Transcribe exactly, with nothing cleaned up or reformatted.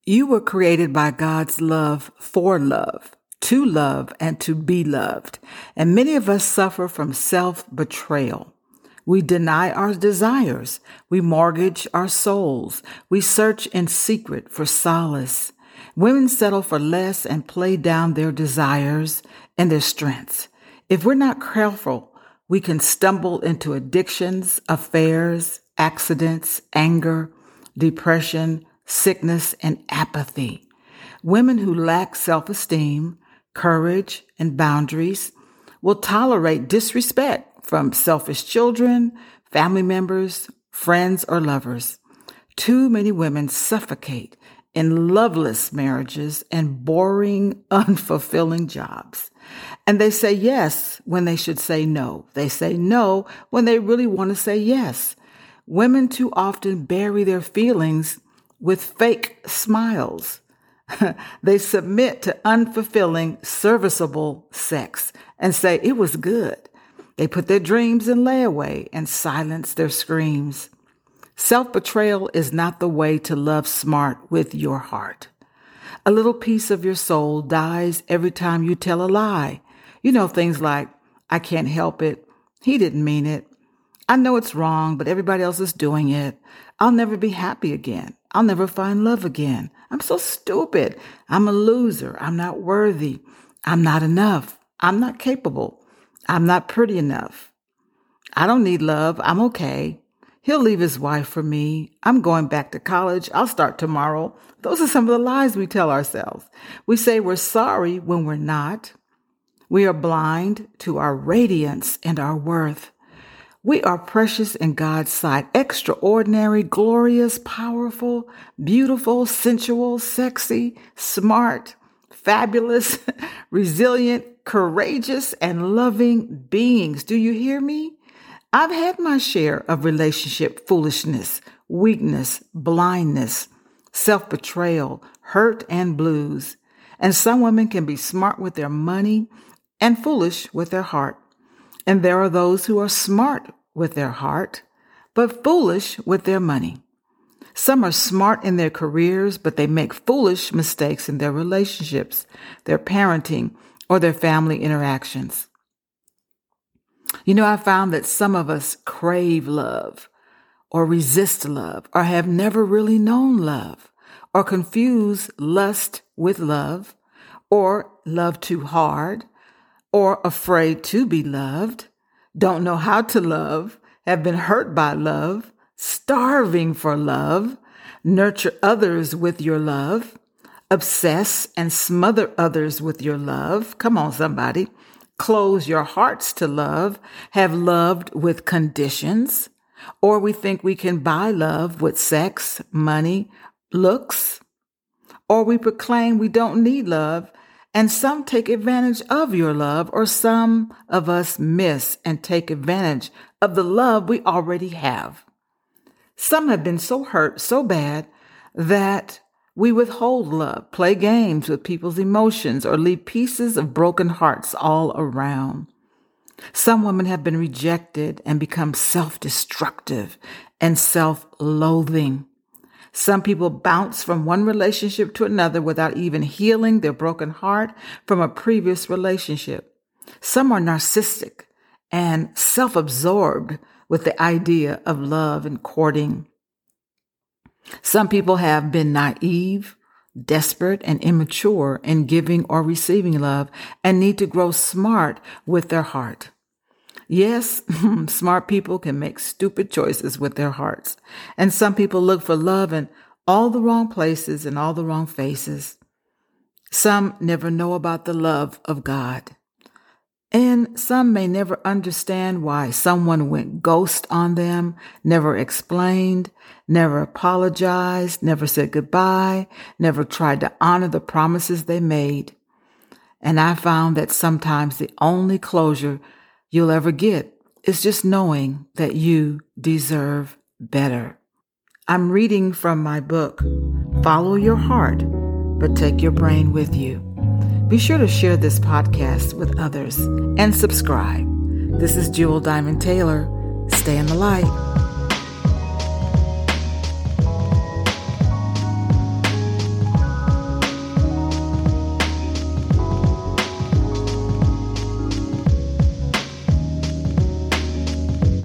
You were created by God's love for love, to love and to be loved. And many of us suffer from self-betrayal. We deny our desires. We mortgage our souls. We search in secret for solace. Women settle for less and play down their desires and their strengths. If we're not careful, we can stumble into addictions, affairs, accidents, anger, depression, sickness, and apathy. Women who lack self-esteem, courage, and boundaries will tolerate disrespect from selfish children, family members, friends, or lovers. Too many women suffocate in loveless marriages and boring, unfulfilling jobs. And they say yes when they should say no. They say no when they really want to say yes. Women too often bury their feelings with fake smiles. They submit to unfulfilling, serviceable sex and say it was good. They put their dreams in layaway and silence their screams. Self-betrayal is not the way to love smart with your heart. A little piece of your soul dies every time you tell a lie. You know, things like, I can't help it. He didn't mean it. I know it's wrong, but everybody else is doing it. I'll never be happy again. I'll never find love again. I'm so stupid. I'm a loser. I'm not worthy. I'm not enough. I'm not capable. I'm not pretty enough. I don't need love. I'm okay. He'll leave his wife for me. I'm going back to college. I'll start tomorrow. Those are some of the lies we tell ourselves. We say we're sorry when we're not. We are blind to our radiance and our worth. We are precious in God's sight, extraordinary, glorious, powerful, beautiful, sensual, sexy, smart, fabulous, resilient, courageous, and loving beings. Do you hear me? I've had my share of relationship foolishness, weakness, blindness, self-betrayal, hurt, and blues. And some women can be smart with their money and foolish with their heart. And there are those who are smart with their heart, but foolish with their money. Some are smart in their careers, but they make foolish mistakes in their relationships, their parenting, or their family interactions. You know, I found that some of us crave love, or resist love, or have never really known love, or confuse lust with love, or love too hard, or afraid to be loved, don't know how to love, have been hurt by love, starving for love, nurture others with your love, obsess and smother others with your love. Come on, somebody. Close your hearts to love, have loved with conditions, or we think we can buy love with sex, money, looks, or we proclaim we don't need love. And some take advantage of your love, or some of us miss and take advantage of the love we already have. Some have been so hurt so bad that we withhold love, play games with people's emotions, or leave pieces of broken hearts all around. Some women have been rejected and become self-destructive and self-loathing. Some people bounce from one relationship to another without even healing their broken heart from a previous relationship. Some are narcissistic and self-absorbed with the idea of love and courting. Some people have been naive, desperate, and immature in giving or receiving love and need to grow smart with their heart. Yes, smart people can make stupid choices with their hearts. And some people look for love in all the wrong places and all the wrong faces. Some never know about the love of God. And some may never understand why someone went ghost on them, never explained, never apologized, never said goodbye, never tried to honor the promises they made. And I found that sometimes the only closure you'll ever get is just knowing that you deserve better. I'm reading from my book, Follow Your Heart, but Take Your Brain with You. Be sure to share this podcast with others and subscribe. This is Jewel Diamond Taylor. Stay in the light.